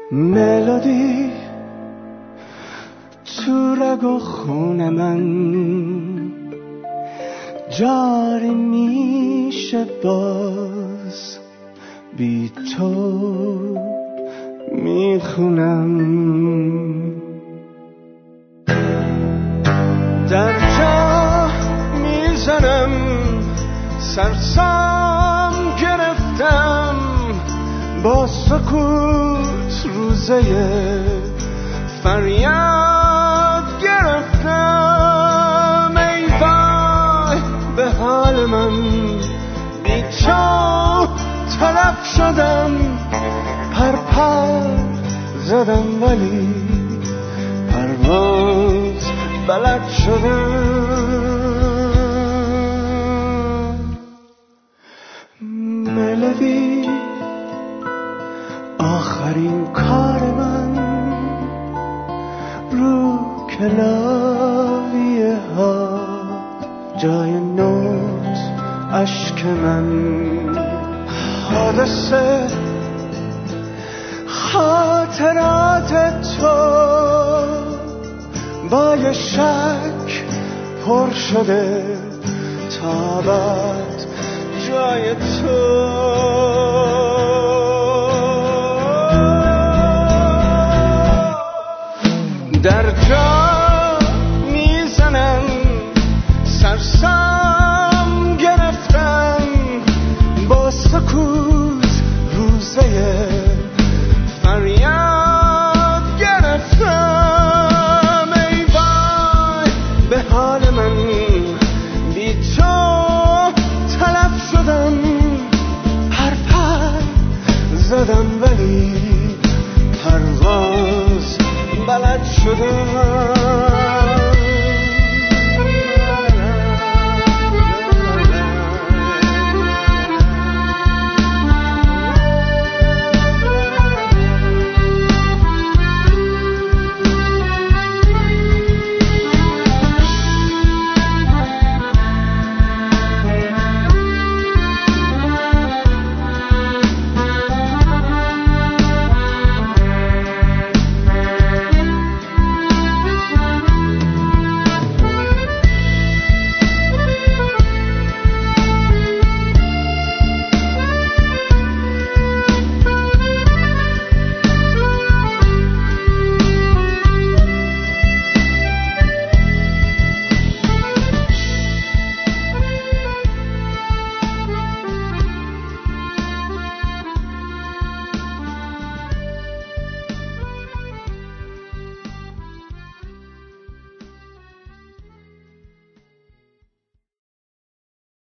ملودی تو رگ و خون من جاری میشه باز بی تو میخونم در جا میزنم سرسام گرفتم با سکوت روزه فریاد گرفتم ای وای به حال من بی تو تلف شدم پر زدم ولی پرواز بلد شدم ملودی آخرین کار من رو کلاویه ها جای نوت اشک من حادثه خاطرات تو با یه شک پر شده تا بعد جای تو در جا میزنم سرسام